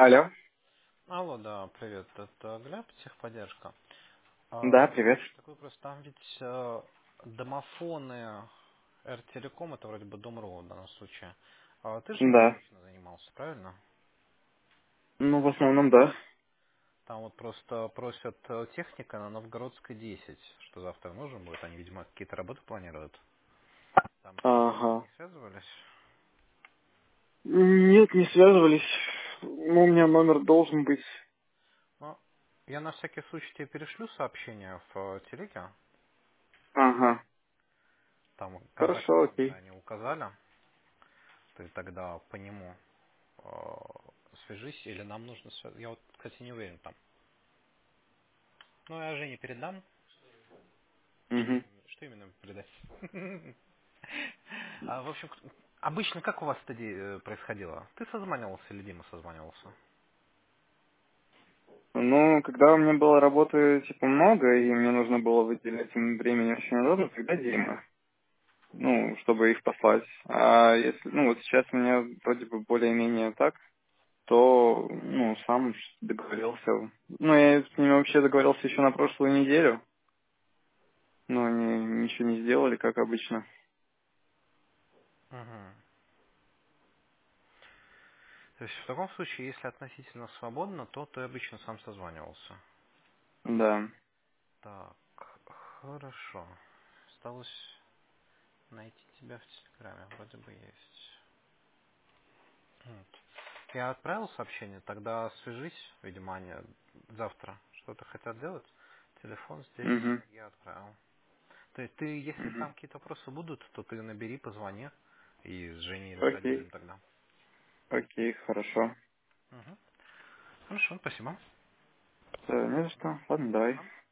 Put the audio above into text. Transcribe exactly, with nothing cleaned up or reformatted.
Алло. Алло, да, привет. Это Глеб, техподдержка. Да, А, привет. такой вопрос. Там ведь э, домофоны R-Telecom, это вроде бы Дом.ру в данном случае. А ты же ими Да. обычно занимался, правильно? Ну, в основном, да. Там вот просто просят э, техника на Новгородской десять, что завтра нужен будет. Они, видимо, какие-то работы планируют. Там еще с тобой Ага. не связывались? Нет, не связывались. Ну, у меня номер должен быть. Ну, я на всякий случай тебе перешлю сообщение в э, телеге. Ага. Там контакт Хорошо, номер окей. они указали. Ты тогда по нему э, свяжись, или нам нужно связаться. Я вот, кстати, не уверен там. Ну, я Жене передам. Что Угу. именно, что именно передать? А, в общем, к- обычно как у вас это де- э, происходило? Ты созванивался или Дима созванивался? Ну, когда у меня было работы, типа, много, и мне нужно было выделять им времени очень удобно, тогда Дима. Ну, чтобы их послать. А если, ну, вот сейчас у меня вроде бы более-менее так, то, ну, сам договорился. Ну, я с ними вообще договорился еще на прошлую неделю, но они ничего не сделали, как обычно. Угу. То есть в таком случае, если относительно свободно, то ты обычно сам созванивался. Да. Так, хорошо. Осталось найти тебя в Телеграме. Вроде бы есть. Вот. Я отправил сообщение, тогда свяжись, видимо, они завтра что-то хотят делать. Телефон здесь Угу. я отправил. То есть ты, если Угу. там какие-то вопросы будут, то ты набери, позвони и с Женей решать Окей. будем тогда. Окей, хорошо. Угу. Хорошо, спасибо. Э, Не за что. Ладно, давай. Ага.